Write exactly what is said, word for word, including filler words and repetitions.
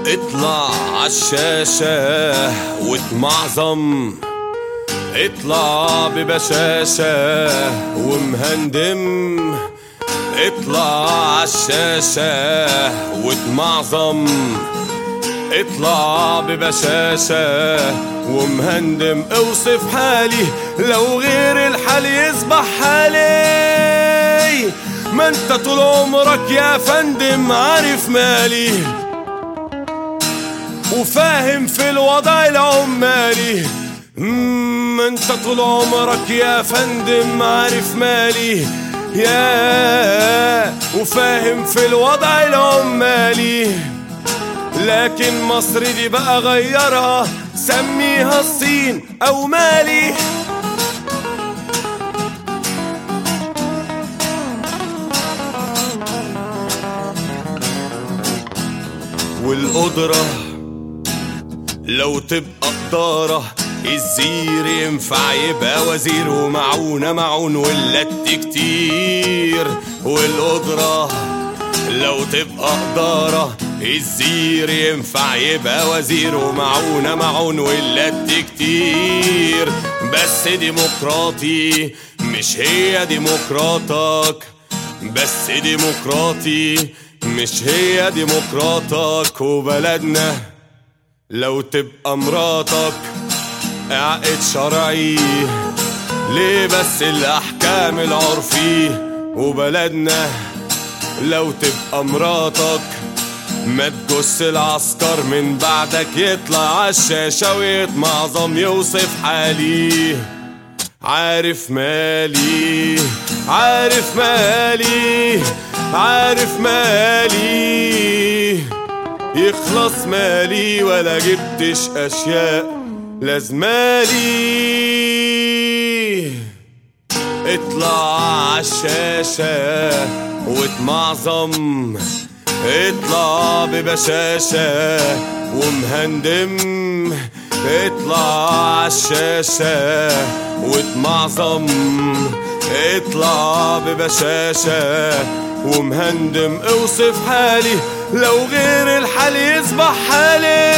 اطلع عالشاشة واتمعظم، اطلع ببشاشة ومهندم. اطلع عالشاشة واتمعظم، اطلع ببشاشة ومهندم. اوصف حالي لو غير الحال يصبح حالي، ما انت طول عمرك يا فندم عارف مالي وفاهم في الوضع العمالي. ما انت طول عمرك يا فندم عارف مالي يا وفاهم في الوضع العمالي. لكن مصر دي بقى غيرها، سميها الصين او مالي. والقدرة لو تبقى قدارة، الزير ينفع يبقى وزير، ومعونة معون واللت كتير. والقدرة لو تبقى قدارة، الزير ينفع يبقى وزير، ومعونة معون واللت كتير. بس ديمقراطي مش هي ديمقراطك، بس ديمقراطي مش هي ديمقراطك. وبلدنا لو تبقى مراتك اعقد شرعي، ليه بس الأحكام العرفي. وبلدنا لو تبقى مراتك ما تجس العسكر من بعدك، يطلع عالشاشة ويتمعظم يوصف حالي. عارف مالي عارف مالي عارف مالي، يخلص مالي ولا جبتش أشياء لازمالي. اطلع عالشاشة واتمعظم، اطلع ببشاشة ومهندم. اطلع عالشاشة واتمعظم، اطلع ببشاشة ومهندم. اوصف حالي لو غير الحال يصبح حالي.